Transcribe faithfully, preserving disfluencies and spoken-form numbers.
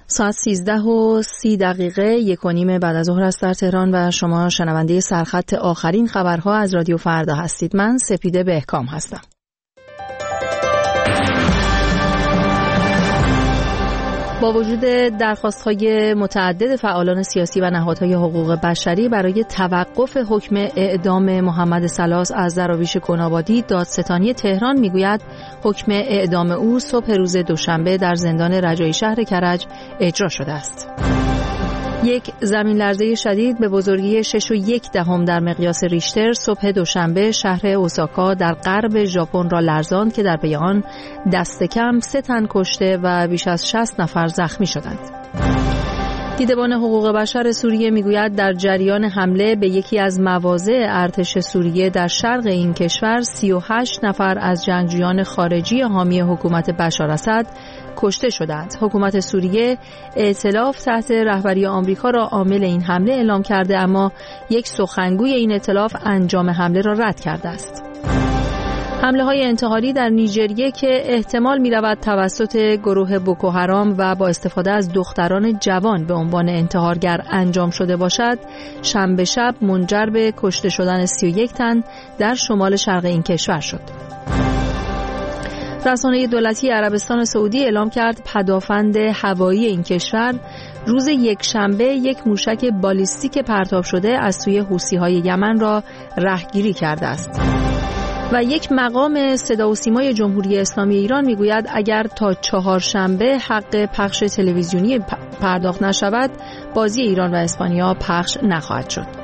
ساعت سیزده و سی دقیقه یک و نیم بعد از ظهر است در تهران و شما شنونده سرخط آخرین خبرها از رادیو فردا هستید. من سپیده بهکام هستم. با وجود درخواست‌های متعدد فعالان سیاسی و نهادهای حقوق بشری برای توقف حکم اعدام محمد سلاس از دراویش کنابادی، دادستانی تهران میگوید حکم اعدام او صبح روز دوشنبه در زندان رجایی شهر کرج اجرا شده است. یک زمین لرزه شدید به بزرگی شش و یک دهم در مقیاس ریشتر صبح دوشنبه شهر اوساکا در غرب ژاپن را لرزاند که در پی آن دست کم سه تن کشته و بیش از شصت نفر زخمی شدند. دیدبان حقوق بشر سوریه میگوید در جریان حمله به یکی از مواضع ارتش سوریه در شرق این کشور سی و هشت نفر از جنگجویان خارجی حامی حکومت بشار اسد کشته شدند. حکومت سوریه ائتلاف تحت رهبری آمریکا را عامل این حمله اعلام کرده، اما یک سخنگوی این ائتلاف انجام حمله را رد کرده است. حمله های انتحاری در نیجریه که احتمال می رود توسط گروه بوکو حرام و با استفاده از دختران جوان به عنوان انتحارگر انجام شده باشد، شنبه شب منجر به کشته شدن سی و یک تن در شمال شرق این کشور شد. رسانه دولتی عربستان سعودی اعلام کرد پدافند هوایی این کشور روز یکشنبه یک موشک بالیستیک پرتاب شده از سوی حوثی‌های یمن را رهگیری کرده است. و یک مقام صدا و سیمای جمهوری اسلامی ایران میگوید اگر تا چهارشنبه حق پخش تلویزیونی پرداخت نشود، بازی ایران و اسپانیا پخش نخواهد شد.